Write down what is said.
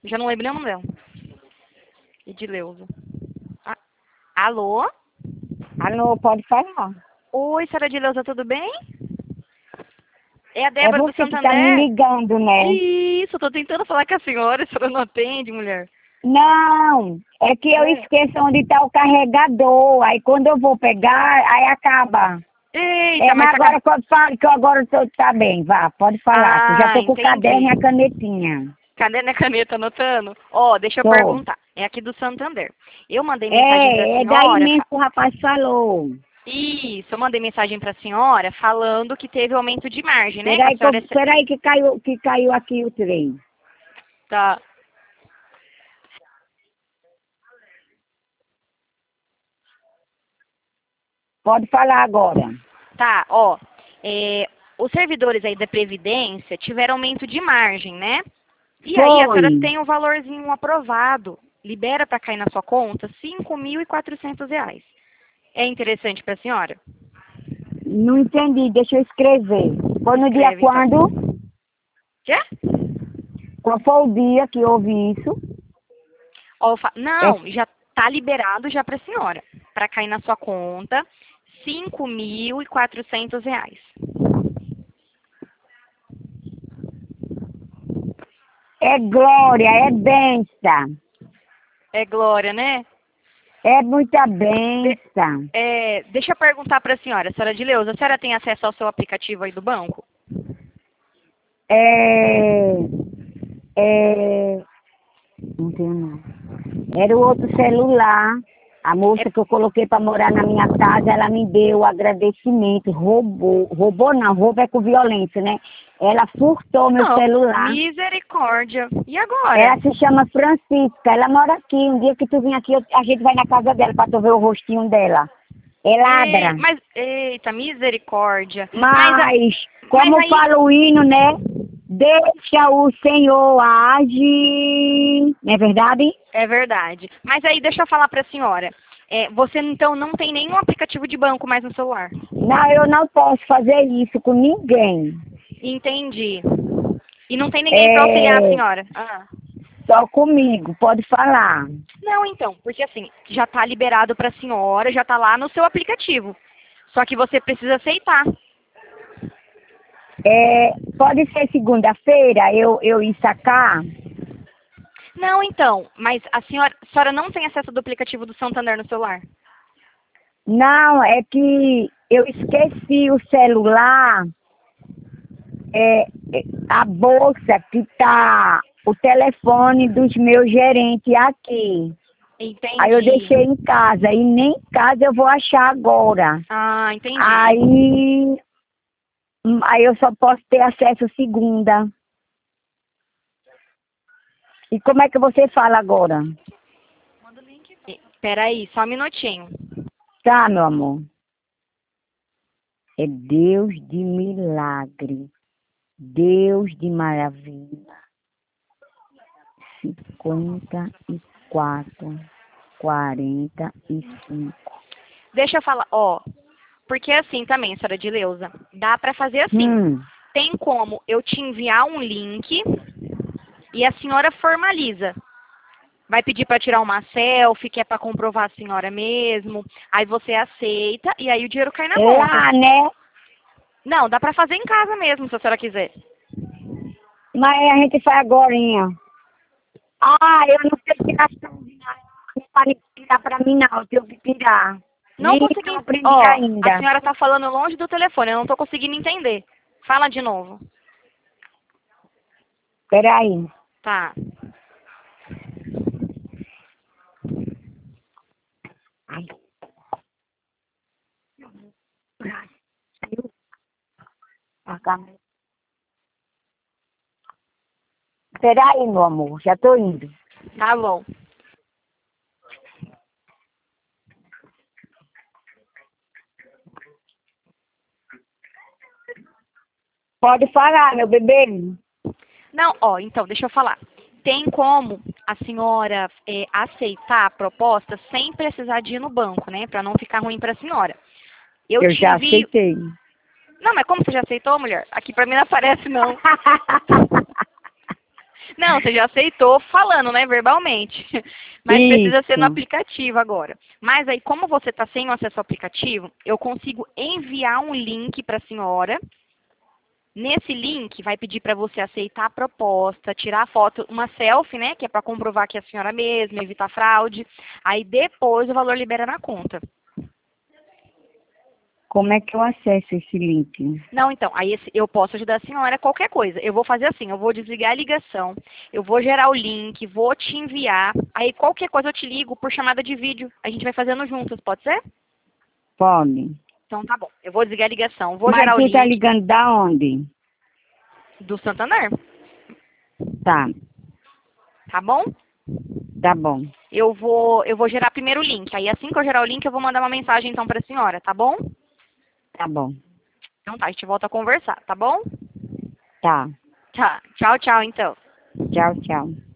Já não lembro nem o nome dela. Edileuza. Ah, alô? Alô, pode falar. Oi, senhora Edileuza, tudo bem? É a É Débora do você que tá me Santander? ligando, né? Isso, tô tentando falar com a senhora não atende, mulher. Não, é que eu É. esqueço onde tá o carregador. Aí quando eu vou pegar, aí acaba. Eita, É, mas mas tá... agora quando falo que eu agora tô, tá bem, vá, pode falar, que eu já Ah, tô com o caderno entendi. e a canetinha. Cadê minha caneta anotando? Ó, deixa eu Tô. perguntar. É aqui do Santander. Eu mandei mensagem pra É daí senhora. mesmo que o rapaz falou. Isso, eu mandei mensagem pra senhora falando que teve aumento de margem, né? Que a senhora... Peraí que caiu aqui o trem. Tá. Pode falar agora. Tá, ó. Os servidores aí da Previdência tiveram aumento de margem, né? E aí a senhora Foi. tem um valorzinho aprovado. Libera para cair na sua conta R$ 5.400. É interessante para a senhora? Não entendi, deixa eu escrever. Foi no dia Escreve então. quando? Quê? Qual foi o dia que houve isso? Ó, É, não, já tá liberado já para a senhora. Para cair na sua conta R$ 5.400. é glória, é benção. É glória, né? É muita De- benção. deixa eu perguntar para a senhora Dileuza, a senhora tem acesso ao seu aplicativo aí do banco? É, é, não tenho não. Era o outro celular. A É, moça que eu coloquei para morar na minha casa, ela me deu agradecimento. Roubou não, roubo é com violência, né? Ela furtou meu não, celular. misericórdia. E agora? Ela se chama Francisca, ela mora aqui. Um dia que tu vir aqui, a gente vai na casa dela para tu ver o rostinho dela. É ladra. Eita, misericórdia. Mas, Mas como aí, fala o hino, né? Deixa o Senhor agir. Não é verdade? é verdade. Mas aí, deixa eu falar para a senhora. Você então não tem nenhum aplicativo de banco mais no celular? Não, eu não posso fazer isso com ninguém. Entendi. E não tem ninguém para auxiliar a É senhora? Ah. só comigo, pode falar. Não, então, porque assim, já está liberado para a senhora, já está lá no seu aplicativo. Só que você precisa aceitar. Pode ser segunda-feira eu ir sacar? Não, então, mas a senhora não tem acesso do aplicativo do Santander no celular? Não, é que eu esqueci o celular, a bolsa que tá o telefone dos meus gerentes aqui. Aí eu Entendi. deixei em casa e nem em casa eu vou achar agora. Ah, entendi. Aí eu só posso ter acesso segunda. E como é que você fala agora? Peraí, só um minutinho. Tá, meu amor. É Deus de milagre, Deus de maravilha. 54, 45. Deixa eu falar, ó, porque assim também, senhora Dileuza, dá pra fazer assim. Hum, Tem como eu te enviar um link e a senhora formaliza. Vai pedir para tirar uma selfie, que é para comprovar a senhora mesmo. Aí você aceita e aí o dinheiro cai na conta. lá, né? Não, dá pra fazer em casa mesmo, se a senhora quiser. Mas a gente faz agorinha. Ah, eu não sei tirar selfie, não. Não pode tirar pra mim, não. Eu tenho que tirar. Não Nem consegui. eu aprendi Ó, a ainda. senhora tá falando longe do telefone, eu não tô conseguindo entender. Fala de novo. Peraí. Tá. Ai, saiu a câmera. Peraí, meu amor. Já tô indo. Tá bom. Pode falar, meu bebê. Não, ó, então, deixa eu falar. Tem como a senhora aceitar a proposta sem precisar de ir no banco, né? Pra não ficar ruim pra senhora. Eu Eu te já envio. aceitei. Não, mas como você já aceitou, mulher? Aqui pra mim não aparece, não. Não, você já aceitou falando, né, verbalmente. Mas precisa ser no Isso. aplicativo agora. Mas aí, como você está sem o acesso ao aplicativo, eu consigo enviar um link para a senhora. Nesse link, vai pedir para você aceitar a proposta, tirar a foto, uma selfie, né, que é para comprovar que é a senhora mesma, evitar fraude. Aí depois o valor libera na conta. Como é que eu acesso esse link? Não, então, aí eu posso ajudar a senhora qualquer coisa. Eu vou fazer assim, eu vou desligar a ligação, eu vou gerar o link, vou te enviar, aí qualquer coisa eu te ligo por chamada de vídeo. A gente vai fazendo juntas, pode ser? Pode. Então tá bom. Eu vou desligar a ligação, vou Mas gerar o tu tá link ligando da onde? do Santander, Tá, tá bom? tá bom. Eu vou gerar primeiro o link. Aí assim que eu gerar o link, eu vou mandar uma mensagem então pra senhora, tá bom? Tá bom. Então tá, a gente volta a conversar, tá bom? Tá. Tá. Tchau, tchau então. Tchau, tchau.